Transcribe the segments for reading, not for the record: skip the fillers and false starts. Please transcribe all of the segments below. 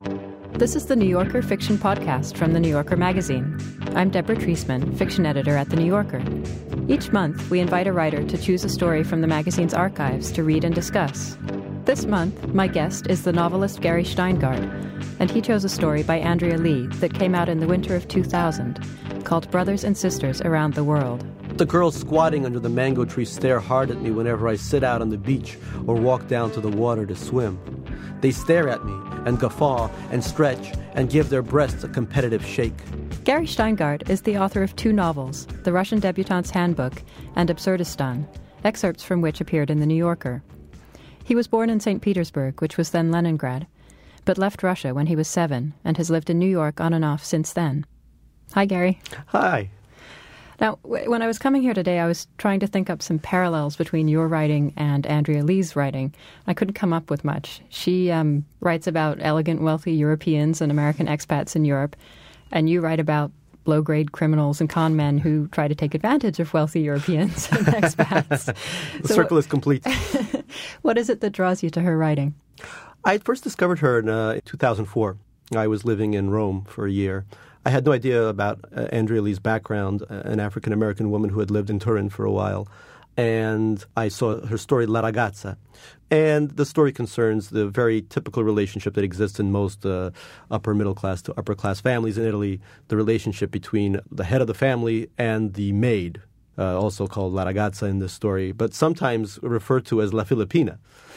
This is the New Yorker Fiction Podcast from The New Yorker magazine. I'm Deborah Treisman, fiction editor at The New Yorker. Each month, we invite a writer to choose a story from the magazine's archives to read and discuss. This month, my guest is the novelist Gary Shteyngart, and he chose a story by Andrea Lee that came out in the winter of 2000, called Brothers and Sisters Around the World. The girls squatting under the mango tree stare hard at me whenever I sit out on the beach or walk down to the water to swim. They stare at me and guffaw and stretch and give their breasts a competitive shake. Gary Shteyngart is the author of 2 novels, The Russian Debutante's Handbook and Absurdistan, excerpts from which appeared in The New Yorker. He was born in St. Petersburg, which was then Leningrad, but left Russia when he was 7 and has lived in New York on and off since then. Hi, Gary. Hi. Now, when I was coming here today, I was trying to think up some parallels between your writing and Andrea Lee's writing. I couldn't come up with much. She writes about elegant, wealthy Europeans and American expats in Europe, and you write about low-grade criminals and con men who try to take advantage of wealthy Europeans and expats. The circle is complete. What is it that draws you to her writing? I first discovered her in 2004. I was living in Rome for a year. I had no idea about Andrea Lee's background, an African-American woman who had lived in Turin for a while. And I saw her story, La Ragazza. And the story concerns the very typical relationship that exists in most upper-middle-class to upper-class families in Italy, the relationship between the head of the family and the maid, also called La Ragazza in this story, but sometimes referred to as La Filippina.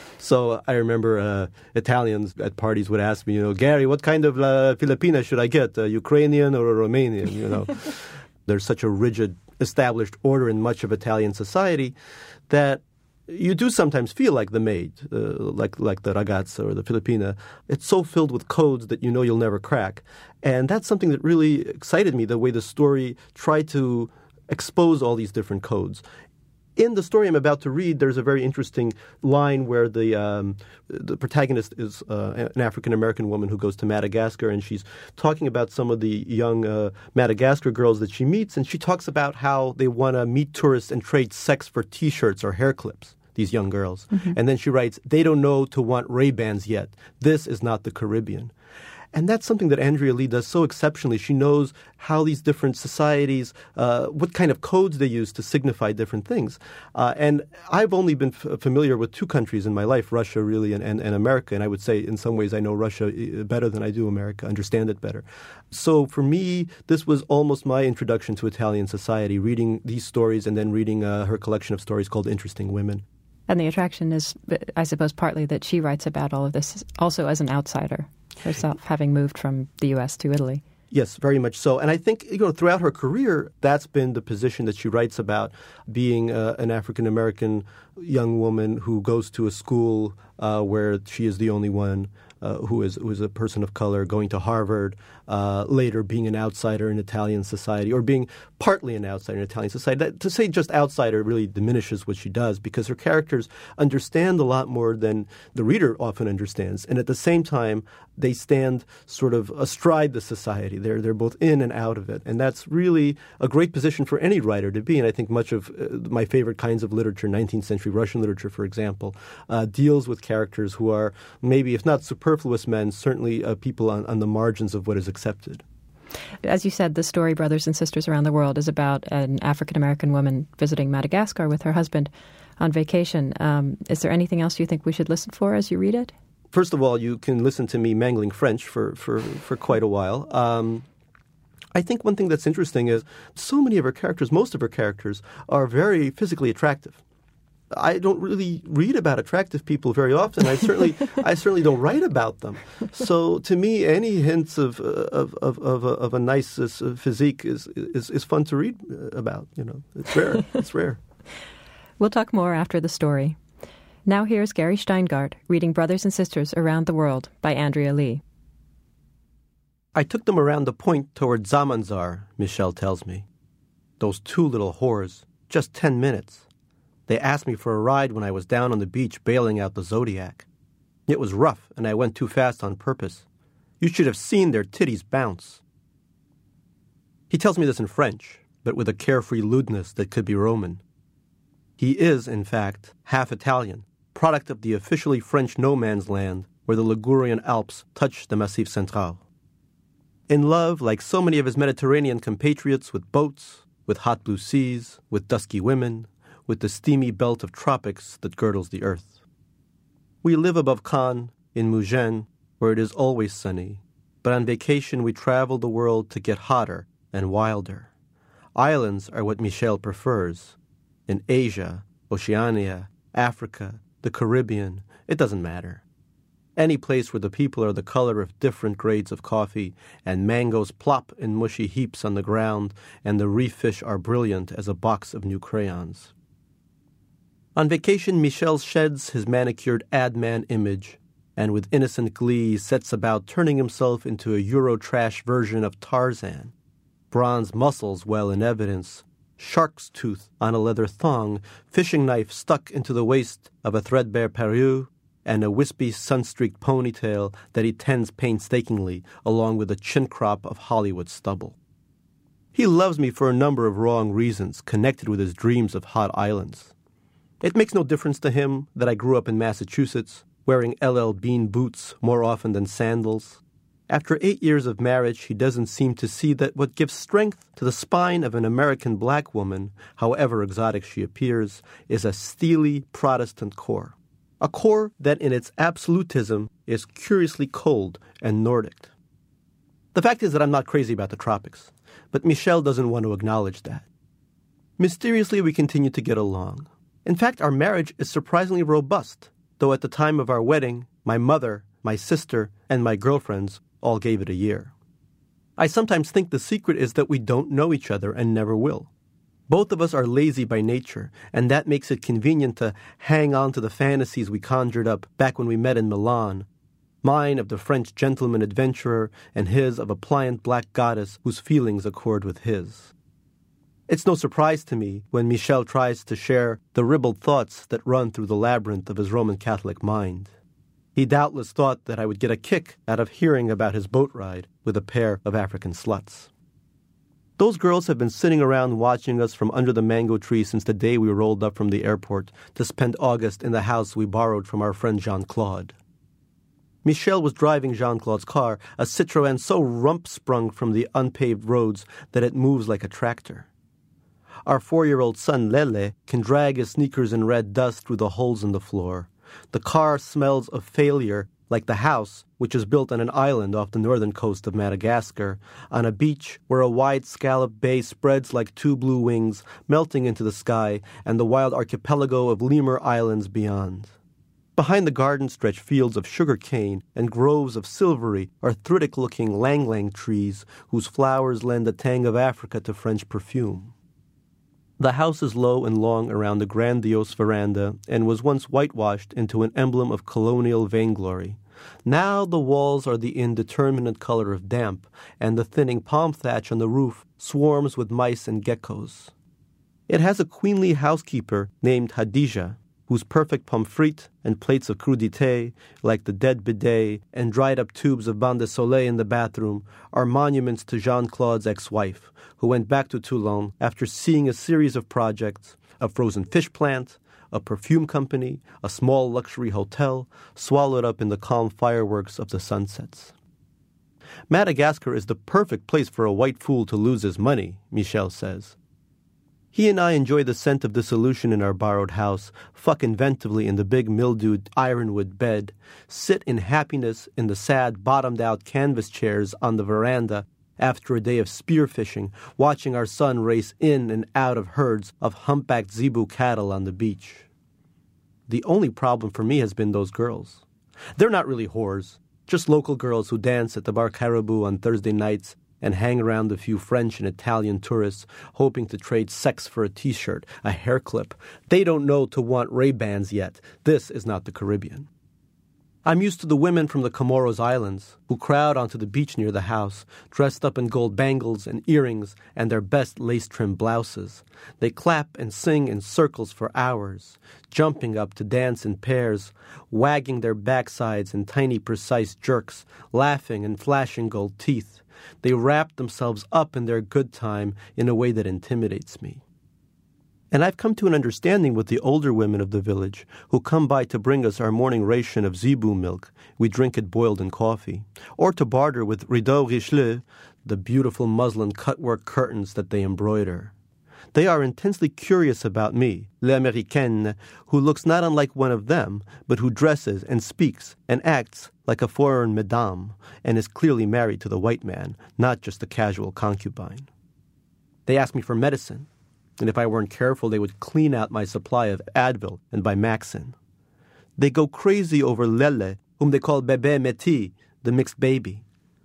So I remember Italians at parties would ask me, Gary, what kind of La Filipina should I get, a Ukrainian or a Romanian, There's such a rigid, established order in much of Italian society that you do sometimes feel like the maid, like the ragazza or the Filipina. It's so filled with codes that you'll never crack. And that's something that really excited me, the way the story tried to expose all these different codes. In the story I'm about to read, there's a very interesting line where the protagonist is an African-American woman who goes to Madagascar, and she's talking about some of the young Madagascar girls that she meets, and she talks about how they want to meet tourists and trade sex for T-shirts or hair clips, these young girls. Mm-hmm. And then she writes, they don't know to want Ray-Bans yet. This is not the Caribbean. And that's something that Andrea Lee does so exceptionally. She knows how these different societies, what kind of codes they use to signify different things. And I've only been familiar with 2 countries in my life, Russia really and America. And I would say in some ways I know Russia better than I do America, understand it better. So for me, this was almost my introduction to Italian society, reading these stories and then reading her collection of stories called Interesting Women. And the attraction is, I suppose, partly that she writes about all of this also as an outsider herself, having moved from the U.S. to Italy. Yes, very much so. And I think, throughout her career, that's been the position that she writes about, being an African-American young woman who goes to a school where she is the only one who is a person of color, going to Harvard, later being an outsider in Italian society, or being partly an outsider in Italian society. To say just outsider really diminishes what she does, because her characters understand a lot more than the reader often understands. And at the same time, they stand sort of astride the society. They're both in and out of it. And that's really a great position for any writer to be. And I think much of my favorite kinds of literature, 19th century Russian literature, for example, deals with characters who are maybe, if not superfluous men, certainly people on the margins of what is accepted. As you said, the story Brothers and Sisters Around the World is about an African-American woman visiting Madagascar with her husband on vacation. Is there anything else you think we should listen for as you read it? First of all, you can listen to me mangling French for quite a while. I think one thing that's interesting is so many of her characters, most of her characters, are very physically attractive. I don't really read about attractive people very often. I certainly don't write about them. So to me, any hints of a nice physique is fun to read about. It's rare. It's rare. We'll talk more after the story. Now here's Gary Shteyngart reading Brothers and Sisters Around the World by Andrea Lee. I took them around the point toward Zamanzar, Michelle tells me. Those 2 little whores, just 10 minutes. They asked me for a ride when I was down on the beach bailing out the Zodiac. It was rough, and I went too fast on purpose. You should have seen their titties bounce. He tells me this in French, but with a carefree lewdness that could be Roman. He is, in fact, half Italian, product of the officially French no-man's land, where the Ligurian Alps touch the Massif Central. In love, like so many of his Mediterranean compatriots, with boats, with hot blue seas, with dusky women, with the steamy belt of tropics that girdles the earth. We live above Cannes, in Mougins, where it is always sunny, but on vacation we travel the world to get hotter and wilder. Islands are what Michel prefers. In Asia, Oceania, Africa, the Caribbean, it doesn't matter. Any place where the people are the color of different grades of coffee, and mangoes plop in mushy heaps on the ground, and the reef fish are brilliant as a box of new crayons. On vacation, Michel sheds his manicured ad-man image, and with innocent glee sets about turning himself into a Eurotrash version of Tarzan. Bronze muscles well in evidence, shark's tooth on a leather thong, fishing knife stuck into the waist of a threadbare perruque, and a wispy sun-streaked ponytail that he tends painstakingly, along with a chin crop of Hollywood stubble. He loves me for a number of wrong reasons connected with his dreams of hot islands. It makes no difference to him that I grew up in Massachusetts, wearing LL Bean boots more often than sandals. After 8 years of marriage, he doesn't seem to see that what gives strength to the spine of an American black woman, however exotic she appears, is a steely Protestant core. A core that in its absolutism is curiously cold and Nordic. The fact is that I'm not crazy about the tropics, but Michel doesn't want to acknowledge that. Mysteriously, we continue to get along. In fact, our marriage is surprisingly robust, though at the time of our wedding, my mother, my sister, and my girlfriends all gave it a year. I sometimes think the secret is that we don't know each other and never will. Both of us are lazy by nature, and that makes it convenient to hang on to the fantasies we conjured up back when we met in Milan. Mine of the French gentleman adventurer, and his of a pliant black goddess whose feelings accord with his. It's no surprise to me when Michel tries to share the ribald thoughts that run through the labyrinth of his Roman Catholic mind. He doubtless thought that I would get a kick out of hearing about his boat ride with a pair of African sluts. Those girls have been sitting around watching us from under the mango tree since the day we rolled up from the airport to spend August in the house we borrowed from our friend Jean-Claude. Michel was driving Jean-Claude's car, a Citroën so rump-sprung from the unpaved roads that it moves like a tractor. Our 4-year-old son, Lele, can drag his sneakers in red dust through the holes in the floor. The car smells of failure, like the house, which is built on an island off the northern coast of Madagascar, on a beach where a wide scallop bay spreads like two blue wings, melting into the sky, and the wild archipelago of lemur islands beyond. Behind the garden stretch fields of sugar cane and groves of silvery, arthritic-looking lang-lang trees whose flowers lend a tang of Africa to French perfume. The house is low and long around a grandiose veranda and was once whitewashed into an emblem of colonial vainglory. Now the walls are the indeterminate color of damp, and the thinning palm thatch on the roof swarms with mice and geckos. It has a queenly housekeeper named Hadija, whose perfect pommes frites and plates of crudité, like the dead bidet and dried-up tubes of bain de soleil in the bathroom, are monuments to Jean-Claude's ex-wife, who went back to Toulon after seeing a series of projects, a frozen fish plant, a perfume company, a small luxury hotel, swallowed up in the calm fireworks of the sunsets. Madagascar is the perfect place for a white fool to lose his money, Michel says. He and I enjoy the scent of dissolution in our borrowed house, fuck inventively in the big mildewed ironwood bed, sit in happiness in the sad bottomed-out canvas chairs on the veranda after a day of spearfishing, watching our son race in and out of herds of humpbacked zebu cattle on the beach. The only problem for me has been those girls. They're not really whores, just local girls who dance at the Bar Caribou on Thursday nights and hang around a few French and Italian tourists hoping to trade sex for a T-shirt, a hair clip. They don't know to want Ray-Bans yet. This is not the Caribbean. I'm used to the women from the Comoros Islands who crowd onto the beach near the house, dressed up in gold bangles and earrings and their best lace-trimmed blouses. They clap and sing in circles for hours, jumping up to dance in pairs, wagging their backsides in tiny precise jerks, laughing and flashing gold teeth. They wrap themselves up in their good time in a way that intimidates me. And I've come to an understanding with the older women of the village who come by to bring us our morning ration of zebu milk. We drink it boiled in coffee. Or to barter with rideaux Richelieu, the beautiful muslin cutwork curtains that they embroider. They are intensely curious about me, l'Américaine, who looks not unlike one of them, but who dresses and speaks and acts like a foreign madame and is clearly married to the white man, not just a casual concubine. They ask me for medicine, and if I weren't careful, they would clean out my supply of Advil and Bimaxin. They go crazy over Lele, whom they call bébé métis, the mixed baby.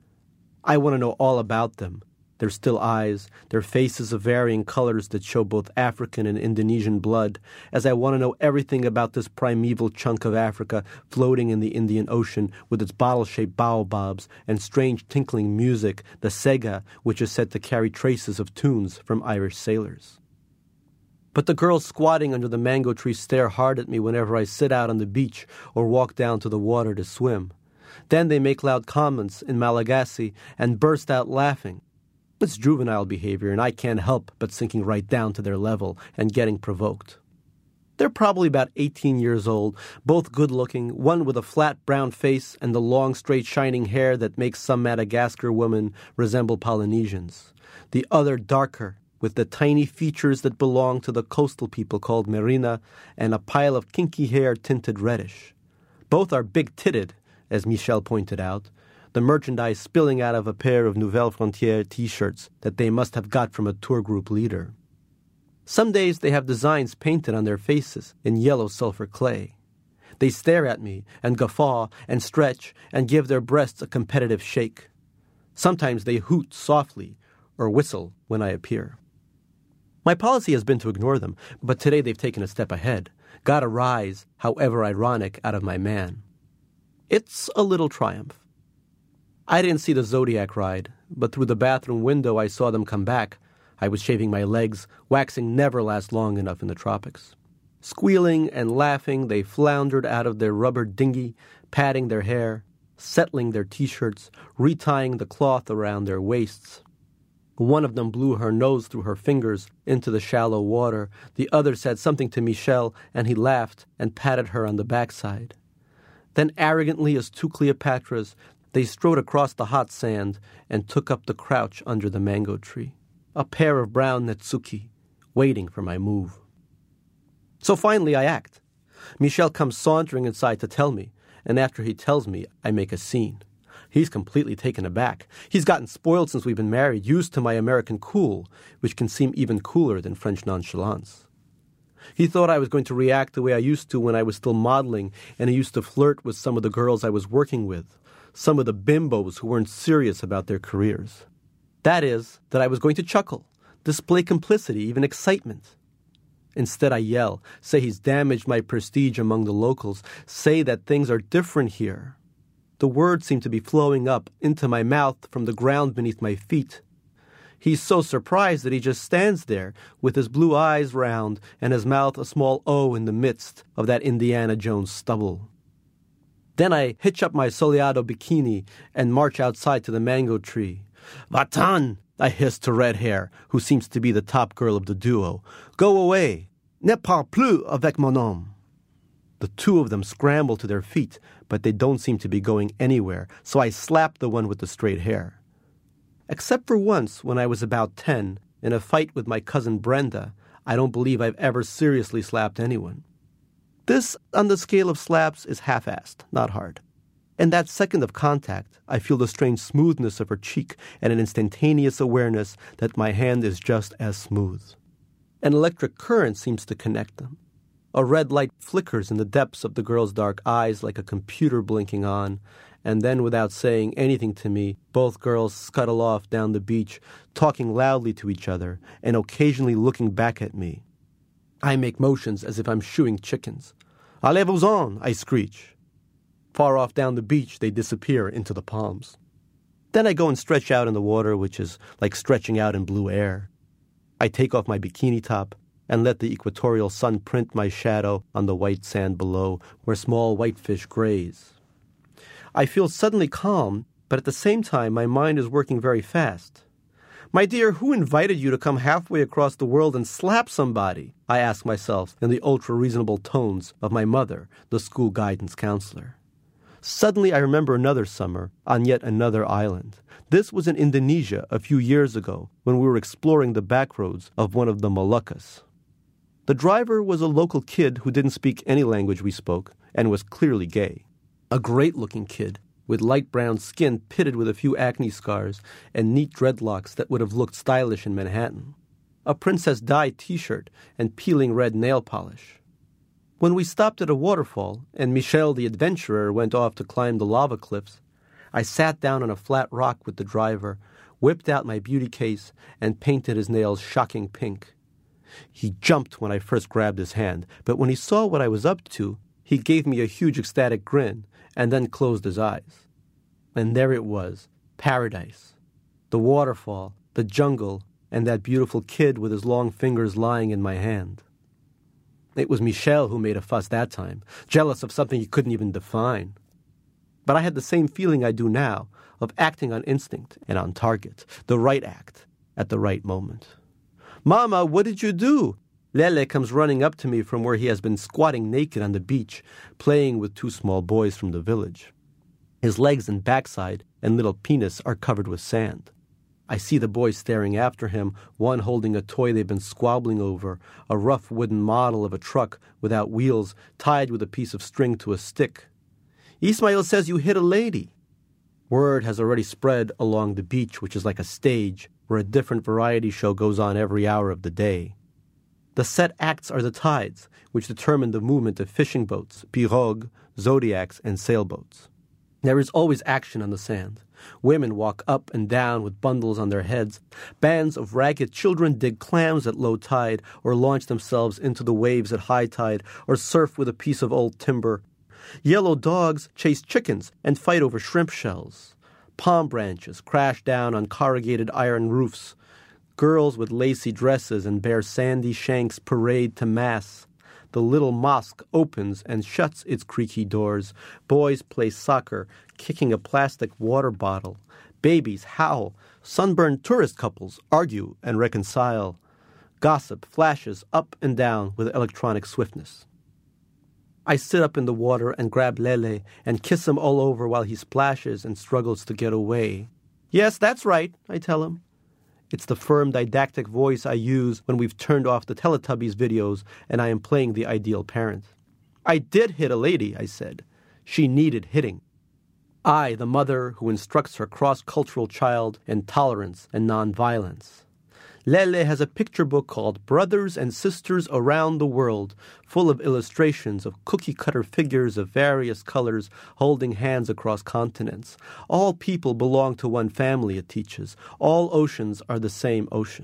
I want to know all about them, their still eyes, their faces of varying colors that show both African and Indonesian blood, as I want to know everything about this primeval chunk of Africa floating in the Indian Ocean with its bottle-shaped baobabs and strange tinkling music, the sega, which is said to carry traces of tunes from Irish sailors. But the girls squatting under the mango tree stare hard at me whenever I sit out on the beach or walk down to the water to swim. Then they make loud comments in Malagasy and burst out laughing. It's juvenile behavior, and I can't help but sinking right down to their level and getting provoked. They're probably about 18 years old, both good-looking, one with a flat brown face and the long, straight, shining hair that makes some Madagascar women resemble Polynesians. The other darker, with the tiny features that belong to the coastal people called Merina, and a pile of kinky hair tinted reddish. Both are big-titted, as Michel pointed out, the merchandise spilling out of a pair of Nouvelle Frontière T-shirts that they must have got from a tour group leader. Some days they have designs painted on their faces in yellow sulfur clay. They stare at me and guffaw and stretch and give their breasts a competitive shake. Sometimes they hoot softly or whistle when I appear. My policy has been to ignore them, but today they've taken a step ahead, got a rise, however ironic, out of my man. It's a little triumph. I didn't see the Zodiac ride, but through the bathroom window I saw them come back. I was shaving my legs. Waxing never lasts long enough in the tropics. Squealing and laughing, they floundered out of their rubber dinghy, patting their hair, settling their T-shirts, retying the cloth around their waists. One of them blew her nose through her fingers into the shallow water. The other said something to Michel, and he laughed and patted her on the backside. Then, arrogantly as two Cleopatras, they strode across the hot sand and took up the crouch under the mango tree, a pair of brown Netsuki, waiting for my move. So finally I act. Michel comes sauntering inside to tell me, and after he tells me, I make a scene. He's completely taken aback. He's gotten spoiled since we've been married, used to my American cool, which can seem even cooler than French nonchalance. He thought I was going to react the way I used to when I was still modeling, and he used to flirt with some of the girls I was working with, some of the bimbos who weren't serious about their careers. That is, that I was going to chuckle, display complicity, even excitement. Instead I yell, say he's damaged my prestige among the locals, say that things are different here. The words seem to be flowing up into my mouth from the ground beneath my feet. He's so surprised that he just stands there with his blue eyes round and his mouth a small O in the midst of that Indiana Jones stubble. Then I hitch up my soleado bikini and march outside to the mango tree. "Va-t'en!" I hiss to Red Hair, who seems to be the top girl of the duo. "Go away! Ne parle plus avec mon homme!" The two of them scramble to their feet, but they don't seem to be going anywhere, so I slap the one with the straight hair. Except for once, when I was about 10, in a fight with my cousin Brenda, I don't believe I've ever seriously slapped anyone. This, on the scale of slaps, is half-assed, not hard. In that second of contact, I feel the strange smoothness of her cheek and an instantaneous awareness that my hand is just as smooth. An electric current seems to connect them. A red light flickers in the depths of the girl's dark eyes like a computer blinking on, and then without saying anything to me, both girls scuttle off down the beach, talking loudly to each other and occasionally looking back at me. I make motions as if I'm shooing chickens. "Allez-vous-en!" I screech. Far off down the beach, they disappear into the palms. Then I go and stretch out in the water, which is like stretching out in blue air. I take off my bikini top and let the equatorial sun print my shadow on the white sand below, where small whitefish graze. I feel suddenly calm, but at the same time my mind is working very fast. My dear, who invited you to come halfway across the world and slap somebody? I ask myself in the ultra-reasonable tones of my mother, the school guidance counselor. Suddenly I remember another summer on yet another island. This was in Indonesia a few years ago when we were exploring the back roads of one of the Moluccas. The driver was a local kid who didn't speak any language we spoke and was clearly gay. A great-looking kid with light brown skin pitted with a few acne scars and neat dreadlocks that would have looked stylish in Manhattan. A Princess Di t-shirt and peeling red nail polish. When we stopped at a waterfall and Michel the adventurer went off to climb the lava cliffs, I sat down on a flat rock with the driver, whipped out my beauty case, and painted his nails shocking pink. He jumped when I first grabbed his hand, but when he saw what I was up to, he gave me a huge ecstatic grin and then closed his eyes. And there it was, paradise. The waterfall, the jungle, and that beautiful kid with his long fingers lying in my hand. It was Michel who made a fuss that time, jealous of something he couldn't even define. But I had the same feeling I do now, of acting on instinct and on target, the right act at the right moment. "Mama, what did you do?" Lele comes running up to me from where he has been squatting naked on the beach, playing with two small boys from the village. His legs and backside and little penis are covered with sand. I see the boys staring after him, one holding a toy they've been squabbling over, a rough wooden model of a truck without wheels tied with a piece of string to a stick. "Ismail says you hit a lady." Word has already spread along the beach, which is like a stage where a different variety show goes on every hour of the day. The set acts are the tides, which determine the movement of fishing boats, pirogues, zodiacs, and sailboats. There is always action on the sand. Women walk up and down with bundles on their heads. Bands of ragged children dig clams at low tide, or launch themselves into the waves at high tide, or surf with a piece of old timber. Yellow dogs chase chickens and fight over shrimp shells. Palm branches crash down on corrugated iron roofs. Girls with lacy dresses and bare sandy shanks parade to mass. The little mosque opens and shuts its creaky doors. Boys play soccer, kicking a plastic water bottle. Babies howl. Sunburned tourist couples argue and reconcile. Gossip flashes up and down with electronic swiftness. I sit up in the water and grab Lele and kiss him all over while he splashes and struggles to get away. "Yes, that's right," I tell him. It's the firm, didactic voice I use when we've turned off the Teletubbies videos and I am playing the ideal parent. "I did hit a lady," I said. "She needed hitting." I, the mother who instructs her cross-cultural child in tolerance and nonviolence. Lele has a picture book called Brothers and Sisters Around the World, full of illustrations of cookie-cutter figures of various colors holding hands across continents. All people belong to one family, it teaches. All oceans are the same ocean.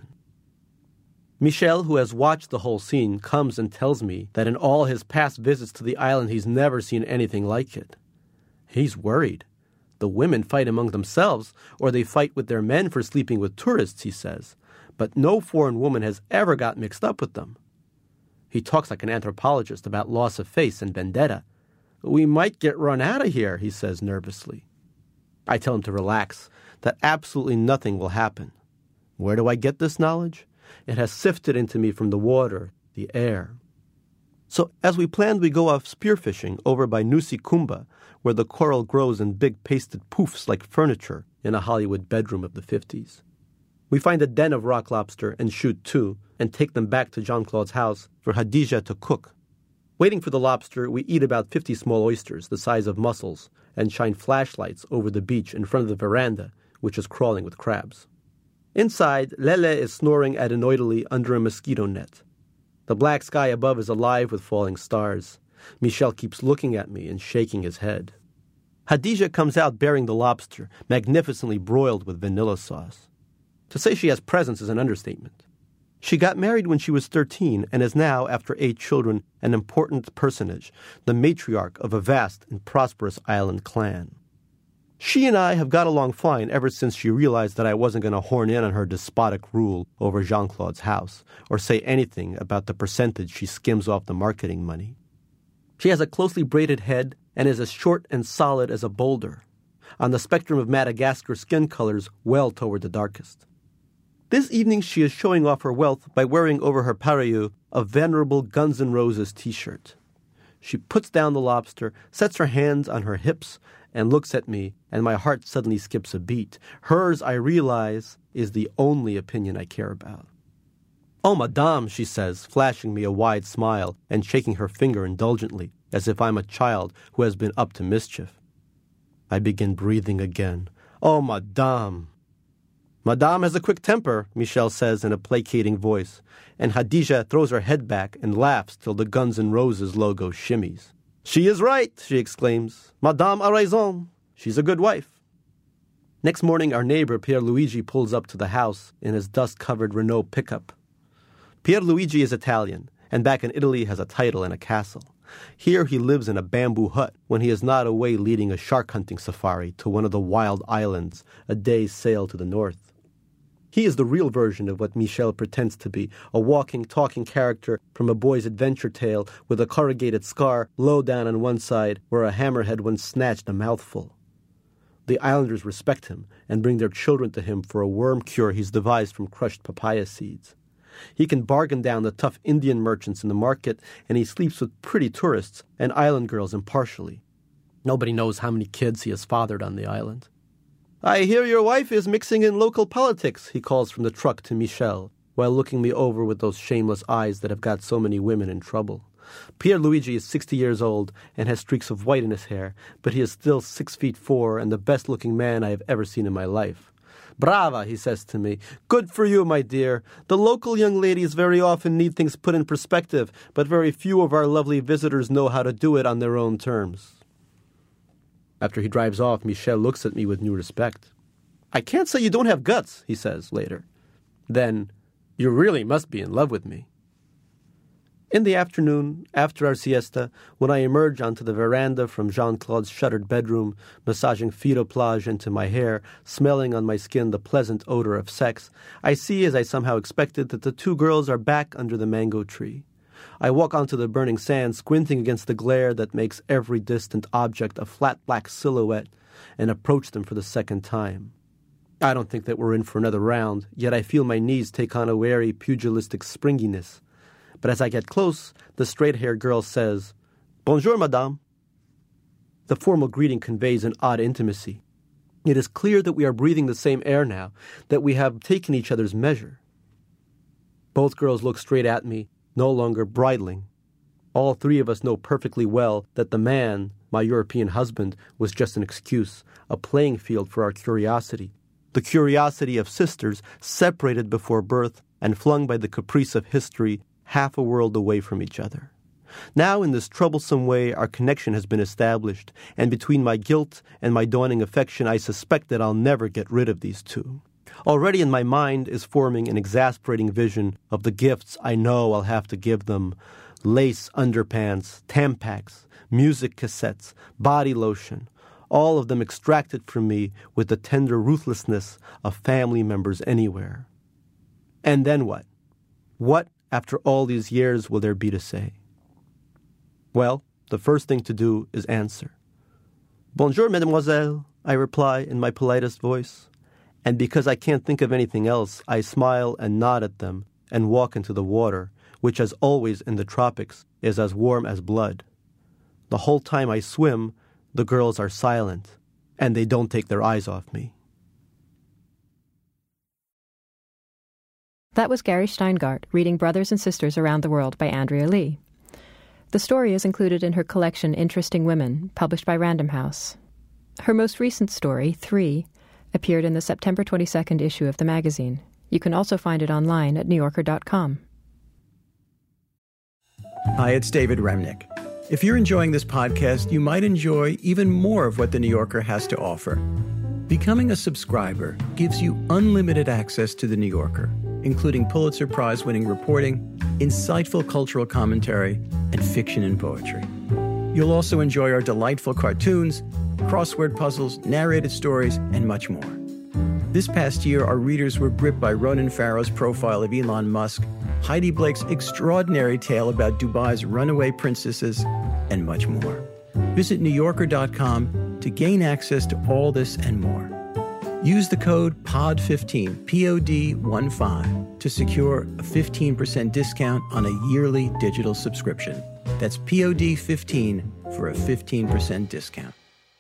Michel, who has watched the whole scene, comes and tells me that in all his past visits to the island he's never seen anything like it. He's worried. The women fight among themselves, or they fight with their men for sleeping with tourists, he says. But no foreign woman has ever got mixed up with them. He talks like an anthropologist about loss of face and vendetta. "We might get run out of here," he says nervously. I tell him to relax, that absolutely nothing will happen. Where do I get this knowledge? It has sifted into me from the water, the air. So as we planned, we go off spearfishing over by Nusi Kumba, where the coral grows in big pasted poofs like furniture in a Hollywood bedroom of the 50s. We find a den of rock lobster and shoot two, and take them back to Jean-Claude's house for Hadija to cook. Waiting for the lobster, we eat about 50 small oysters the size of mussels and shine flashlights over the beach in front of the veranda, which is crawling with crabs. Inside, Lele is snoring adenoidally under a mosquito net. The black sky above is alive with falling stars. Michel keeps looking at me and shaking his head. Hadija comes out bearing the lobster, magnificently broiled with vanilla sauce. To say she has presence is an understatement. She got married when she was 13 and is now, after 8 children, an important personage, the matriarch of a vast and prosperous island clan. She and I have got along fine ever since she realized that I wasn't going to horn in on her despotic rule over Jean-Claude's house or say anything about the percentage she skims off the marketing money. She has a closely braided head and is as short and solid as a boulder, on the spectrum of Madagascar skin colors well toward the darkest. This evening she is showing off her wealth by wearing over her pareu a venerable Guns N' Roses t-shirt. She puts down the lobster, sets her hands on her hips, and looks at me, and my heart suddenly skips a beat. Hers, I realize, is the only opinion I care about. "Oh, madame," she says, flashing me a wide smile and shaking her finger indulgently, as if I'm a child who has been up to mischief. I begin breathing again. "Oh, madame." "Madame has a quick temper," Michel says in a placating voice, and Hadija throws her head back and laughs till the Guns N' Roses logo shimmies. "She is right," she exclaims. "Madame a raison. She's a good wife." Next morning, our neighbor Pierluigi pulls up to the house in his dust-covered Renault pickup. Pierluigi is Italian, and back in Italy has a title and a castle. Here he lives in a bamboo hut when he is not away leading a shark-hunting safari to one of the wild islands, a day's sail to the north. He is the real version of what Michel pretends to be, a walking, talking character from a boy's adventure tale with a corrugated scar low down on one side where a hammerhead once snatched a mouthful. The islanders respect him and bring their children to him for a worm cure he's devised from crushed papaya seeds. He can bargain down the tough Indian merchants in the market, and he sleeps with pretty tourists and island girls impartially. Nobody knows how many kids he has fathered on the island. "I hear your wife is mixing in local politics," he calls from the truck to Michel, while looking me over with those shameless eyes that have got so many women in trouble. Pierluigi is 60 years old and has streaks of white in his hair, but he is still 6'4" and the best-looking man I have ever seen in my life. "Brava," he says to me. "Good for you, my dear. The local young ladies very often need things put in perspective, but very few of our lovely visitors know how to do it on their own terms." After he drives off, Michel looks at me with new respect. "I can't say you don't have guts," he says later. Then, "You really must be in love with me." In the afternoon, after our siesta, when I emerge onto the veranda from Jean-Claude's shuttered bedroom, massaging phytoplage into my hair, smelling on my skin the pleasant odor of sex, I see, as I somehow expected, that the two girls are back under the mango tree. I walk onto the burning sand, squinting against the glare that makes every distant object a flat black silhouette, and approach them for the second time. I don't think that we're in for another round, yet I feel my knees take on a wary, pugilistic springiness. But as I get close, the straight-haired girl says, "Bonjour, madame." The formal greeting conveys an odd intimacy. It is clear that we are breathing the same air now, that we have taken each other's measure. Both girls look straight at me, no longer bridling. All three of us know perfectly well that the man, my European husband, was just an excuse, a playing field for our curiosity. The curiosity of sisters separated before birth and flung by the caprice of history half a world away from each other. Now, in this troublesome way, our connection has been established, and between my guilt and my dawning affection, I suspect that I'll never get rid of these two. Already in my mind is forming an exasperating vision of the gifts I know I'll have to give them: lace underpants, Tampax, music cassettes, body lotion, all of them extracted from me with the tender ruthlessness of family members anywhere. And then what? What, after all these years, will there be to say? Well, the first thing to do is answer. "Bonjour, mademoiselle," I reply in my politest voice. And because I can't think of anything else, I smile and nod at them and walk into the water, which, as always in the tropics, is as warm as blood. The whole time I swim, the girls are silent, and they don't take their eyes off me. That was Gary Steingart reading Brothers and Sisters Around the World by Andrea Lee. The story is included in her collection Interesting Women, published by Random House. Her most recent story, 3, appeared in the September 22nd issue of the magazine. You can also find it online at NewYorker.com. Hi, it's David Remnick. If you're enjoying this podcast, you might enjoy even more of what The New Yorker has to offer. Becoming a subscriber gives you unlimited access to The New Yorker, including Pulitzer Prize-winning reporting, insightful cultural commentary, and fiction and poetry. You'll also enjoy our delightful cartoons, crossword puzzles, narrated stories, and much more. This past year, our readers were gripped by Ronan Farrow's profile of Elon Musk, Heidi Blake's extraordinary tale about Dubai's runaway princesses, and much more. Visit NewYorker.com to gain access to all this and more. Use the code POD15, POD15, to secure a 15% discount on a yearly digital subscription. That's POD15 for a 15% discount.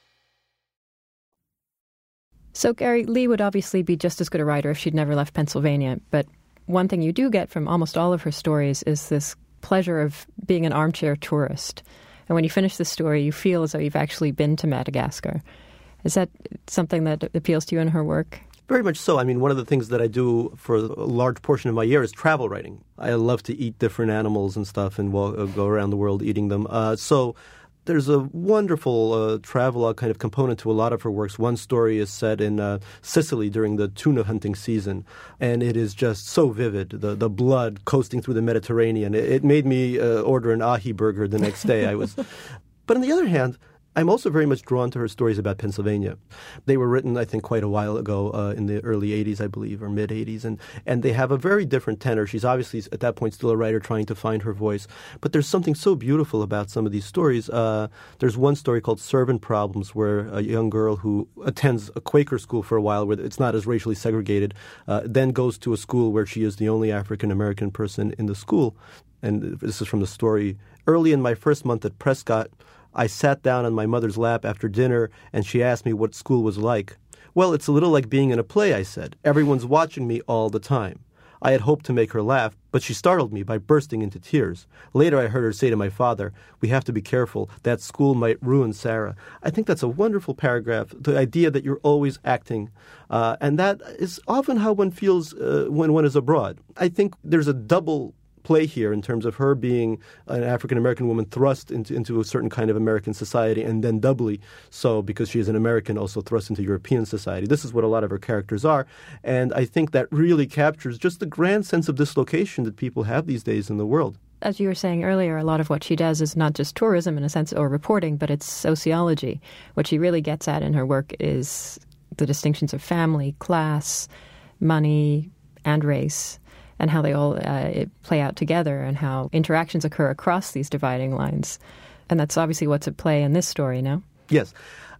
So, Gary, Lee would obviously be just as good a writer if she'd never left Pennsylvania, but one thing you do get from almost all of her stories is this pleasure of being an armchair tourist. And when you finish the story, you feel as though you've actually been to Madagascar. Is that something that appeals to you in her work? Very much so. I mean, one of the things that I do for a large portion of my year is travel writing. I love to eat different animals and stuff and go around the world eating them. So there's a wonderful travelogue kind of component to a lot of her works. One story is set in Sicily during the tuna hunting season, and it is just so vivid, the blood coasting through the Mediterranean. It made me order an ahi burger the next day. But on the other hand, I'm also very much drawn to her stories about Pennsylvania. They were written, I think, quite a while ago in the early 80s, I believe, or mid-80s, and they have a very different tenor. She's obviously, at that point, still a writer trying to find her voice. But there's something so beautiful about some of these stories. There's one story called Servant Problems, where a young girl who attends a Quaker school for a while, where it's not as racially segregated, then goes to a school where she is the only African-American person in the school. And this is from the story. Early in my first month at Prescott, I sat down on my mother's lap after dinner, and she asked me what school was like. Well, it's a little like being in a play, I said. Everyone's watching me all the time. I had hoped to make her laugh, but she startled me by bursting into tears. Later, I heard her say to my father, "We have to be careful. That school might ruin Sarah." I think that's a wonderful paragraph, the idea that you're always acting. And that is often how one feels when one is abroad. I think there's a double play here in terms of her being an African-American woman thrust into a certain kind of American society, and then doubly so because she is an American also thrust into European society. This is what a lot of her characters are, and I think that really captures just the grand sense of dislocation that people have these days in the world. As you were saying earlier, a lot of what she does is not just tourism in a sense or reporting, but it's sociology. What she really gets at in her work is the distinctions of family, class, money, and race, and how they all play out together and how interactions occur across these dividing lines. And that's obviously what's at play in this story, no? Yes.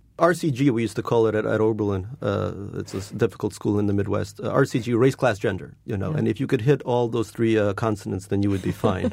RCG, we used to call it at Oberlin. It's a difficult school in the Midwest. RCG, race, class, gender, Yeah. And if you could hit all those three consonants, then you would be fine.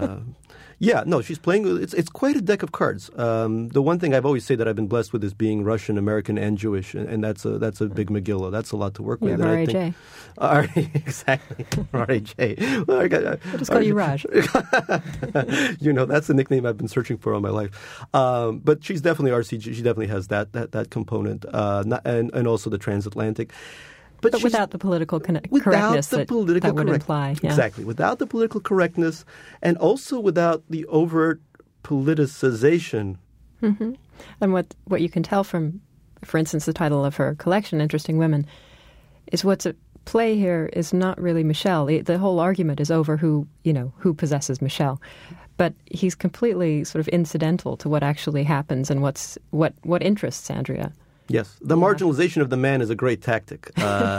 She's playing. It's quite a deck of cards. The one thing I've always said that I've been blessed with is being Russian, American, and Jewish, and that's a big Megillah. That's a lot to work with. RAJ. Exactly, RAJ. Well, I'll just call you Raj. That's the nickname I've been searching for all my life. But she's definitely RCG. She definitely has that component, and also the transatlantic. But without the political correctness that would imply. Yeah. Exactly. Without the political correctness, and also without the overt politicization. Mm-hmm. And what you can tell from, for instance, the title of her collection, Interesting Women, is what's at play here is not really Michel. The whole argument is over who possesses Michel. But he's completely sort of incidental to what actually happens and what interests Andrea. Yes, the marginalization of the man is a great tactic.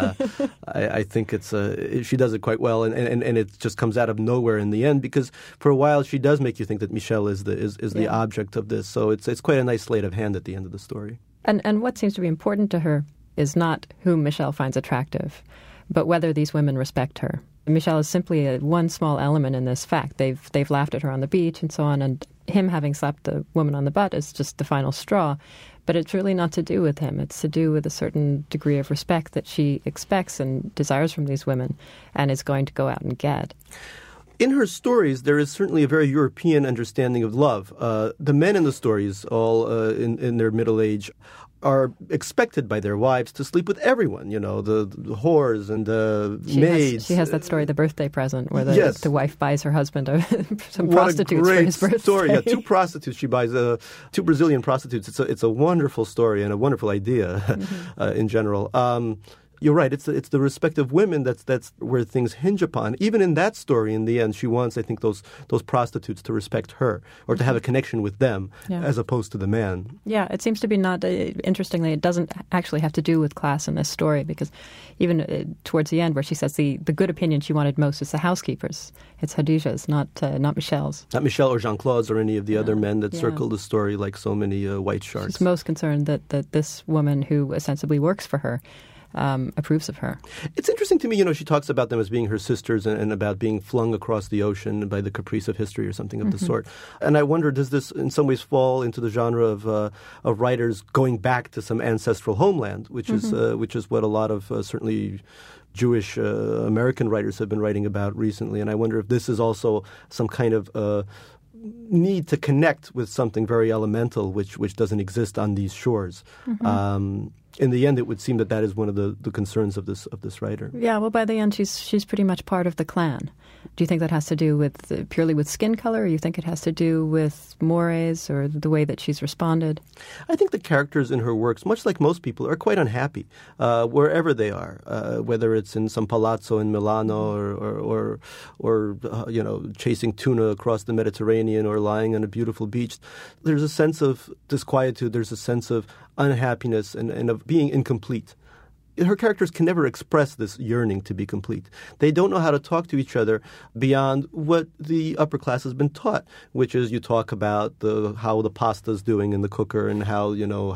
I think she does it quite well, and it just comes out of nowhere in the end because for a while she does make you think that Michel is the object of this. So it's quite a nice sleight of hand at the end of the story. And what seems to be important to her is not whom Michel finds attractive, but whether these women respect her. Michel is simply one small element in this fact. They've laughed at her on the beach and so on, and him having slapped the woman on the butt is just the final straw. But it's really not to do with him. It's to do with a certain degree of respect that she expects and desires from these women and is going to go out and get. In her stories, there is certainly a very European understanding of love. The men in the stories, all in their middle age, are expected by their wives to sleep with everyone, the whores and the maids. She has that story, The Birthday Present, where the wife buys her husband some prostitutes for his birthday. Story. Yeah, 2 prostitutes. She buys 2 Brazilian prostitutes. It's a wonderful story and a wonderful idea in general. You're right. It's the respect of women that's where things hinge upon. Even in that story, in the end, she wants, I think, those prostitutes to respect her or to have a connection with them as opposed to the man. Yeah, it seems to be not. Interestingly, it doesn't actually have to do with class in this story because even towards the end, where she says the good opinion she wanted most is the housekeepers. It's Khadijah's, not Michel's. Not Michel or Jean-Claude's or any of the other men that circle the story like so many white sharks. She's most concerned that this woman who ostensibly works for her approves of her. It's interesting to me, she talks about them as being her sisters and about being flung across the ocean by the caprice of history or something of the sort. And I wonder, does this in some ways fall into the genre of writers going back to some ancestral homeland, which is what a lot of certainly Jewish American writers have been writing about recently. And I wonder if this is also some kind of need to connect with something very elemental which doesn't exist on these shores. In the end, it would seem that is one of the concerns of this writer. Yeah, well, by the end, she's pretty much part of the clan. Do you think that has to do with purely with skin color, or you think it has to do with mores or the way that she's responded? I think the characters in her works, much like most people, are quite unhappy wherever they are, whether it's in some palazzo in Milano or chasing tuna across the Mediterranean or lying on a beautiful beach. There's a sense of disquietude. There's a sense of unhappiness and of being incomplete. Her characters can never express this yearning to be complete. They don't know how to talk to each other beyond what the upper class has been taught, which is you talk about how the pasta's doing in the cooker and how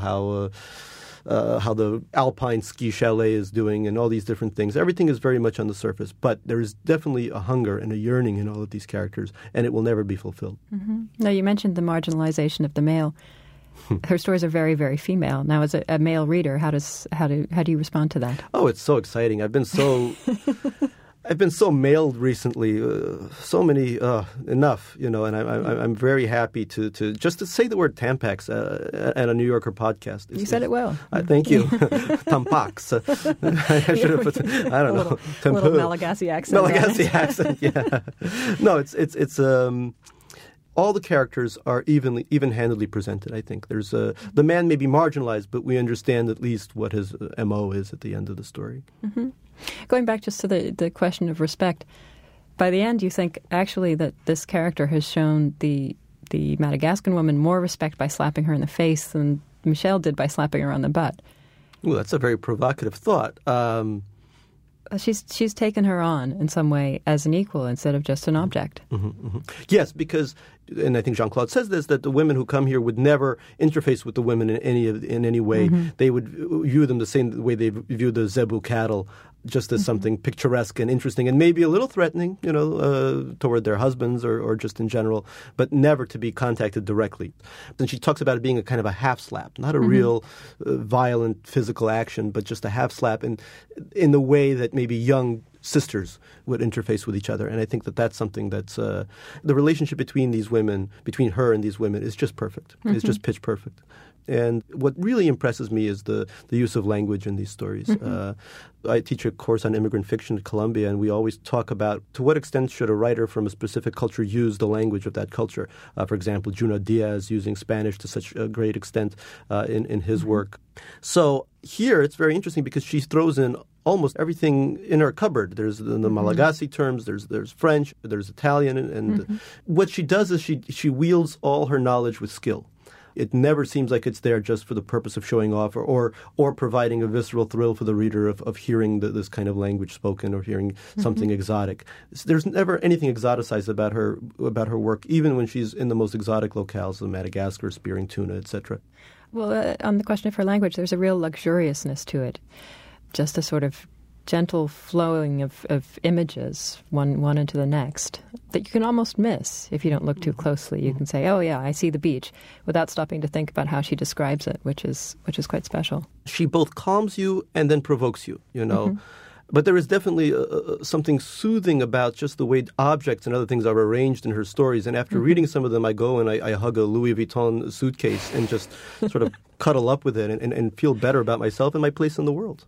the Alpine ski chalet is doing and all these different things. Everything is very much on the surface, but there is definitely a hunger and a yearning in all of these characters, and it will never be fulfilled. Now, you mentioned the marginalization of the male. Her stories are very, very female. Now, as a male reader, how do you respond to that? Oh, it's so exciting. I've been so mailed recently. So many enough, and I'm very happy to just to say the word Tampax at a New Yorker podcast. You said it well. Thank you. Tampax. I should have put. I don't know. A little Malagasy accent. Malagasy accent. Yeah. No, it's. All the characters are even-handedly presented, I think. There's the man may be marginalized, but we understand at least what his MO is at the end of the story. Going back just to the question of respect, by the end you think actually that this character has shown the Madagascan woman more respect by slapping her in the face than Michelle did by slapping her on the butt. Well, that's a very provocative thought. She's taken her on in some way as an equal instead of just an object. Yes, because, and I think Jean-Claude says this, that the women who come here would never interface with the women in any way. They would view them the same way they view the Zebu cattle, just as something picturesque and interesting and maybe a little threatening, toward their husbands or just in general, but never to be contacted directly. And she talks about it being a kind of a half slap, not a real violent physical action, but just a half slap in the way that maybe young sisters would interface with each other. And I think that's something that's the relationship between these women, between her and these women is just perfect. It's just pitch perfect. And what really impresses me is the use of language in these stories. I teach a course on immigrant fiction at Columbia, and we always talk about to what extent should a writer from a specific culture use the language of that culture. For example, Junot Diaz using Spanish to such a great extent in his work. So here it's very interesting because she throws in almost everything in her cupboard. There's the Malagasy terms, there's French, there's Italian, and what she does is she wields all her knowledge with skill. It never seems like it's there just for the purpose of showing off or providing a visceral thrill for the reader of hearing this kind of language spoken or hearing something exotic. There's never anything exoticized about her work, even when she's in the most exotic locales of Madagascar, spearing tuna, etc. Well, on the question of her language, there's a real luxuriousness to it. Just a sort of gentle flowing of images, one into the next, that you can almost miss if you don't look too closely. You can say, oh yeah, I see the beach, without stopping to think about how she describes it, which is quite special. She both calms you and then provokes you, But there is definitely something soothing about just the way objects and other things are arranged in her stories. And after reading some of them, I go and I hug a Louis Vuitton suitcase and just sort of cuddle up with it and feel better about myself and my place in the world.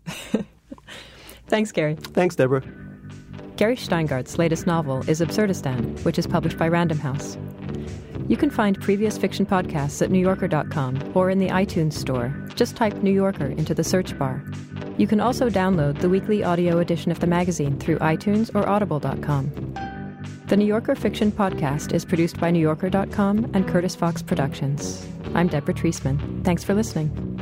Thanks, Gary. Thanks, Deborah. Gary Shteyngart's latest novel is Absurdistan, which is published by Random House. You can find previous fiction podcasts at NewYorker.com or in the iTunes store. Just type New Yorker into the search bar. You can also download the weekly audio edition of the magazine through iTunes or Audible.com. The New Yorker Fiction Podcast is produced by NewYorker.com and Curtis Fox Productions. I'm Deborah Treisman. Thanks for listening.